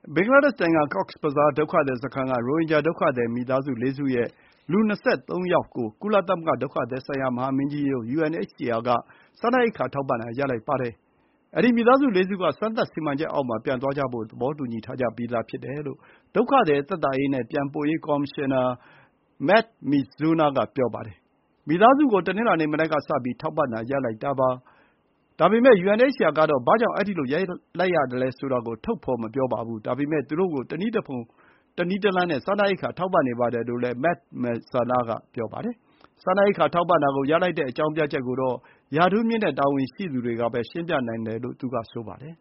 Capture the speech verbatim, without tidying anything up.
ဘင်္ဂလားဒေ့ရှ်နိုင်ငံ Cox's Bazar ဒုက္ခသည်စခန်းက ရိုဟင်ဂျာဒုက္ခသည်မိသားစု လေးစုရဲ့ လူ ၂၃ ယောက်ကို ကုလသမဂ္ဂဒုက္ခသည်ဆိုင်ရာ မဟာမင်းကြီးရုံး ယူအန် အိတ်ချ်စီအာ က စားနပ်ရိက္ခာထောက်ပံ့တာ ရပ်လိုက်ပါတယ်။ အဲဒီမိသားစု လေးစုက စမ်းသပ်စီမံချက်အောက်မှာ ပြန်သွားကြဖို့ သဘောတူညီထားကြပြီးသားဖြစ်တယ်လို့ ဒုက္ခသည်သက်သာရေးနဲ့ ပြန်ပို့ရေးကော်မရှင်နာ Md Mizanur က ပြောပါတယ်။ မိသားစုကို တနင်္လာနေ့မနက်ကစပြီး ထောက်ပံ့တာ ရပ်လိုက်တာပါ။ ဒါပေမဲ့ ယူအန် အိတ်ချ်စီအာ ကတော့ ဘာကြောင့် အဲဒီလို ရပ်လိုက်ရသလဲဆိုတာကို ထုတ်ဖော်မပြောပါဘူး။ ဒါပေမဲ့ သူတို့ကို တနည်းတဖုံတနည်းတလမ်းနဲ့ စားနပ်ရိက္ခာထောက်ပံ့နေပါတယ်လို့လည်း Md Mizanur က ပြောပါတယ်။ စားနပ်ရိက္ခာထောက်ပံ့တာကို ရပ်လိုက်တဲ့အကြောင်းပြချက်ကိုတော့ ရာထူးမြင့်တဲ့တာဝန်ရှိသူတွေကပဲ ရှင်းပြနိုင်တယ်လို့ သူကဆိုပါတယ်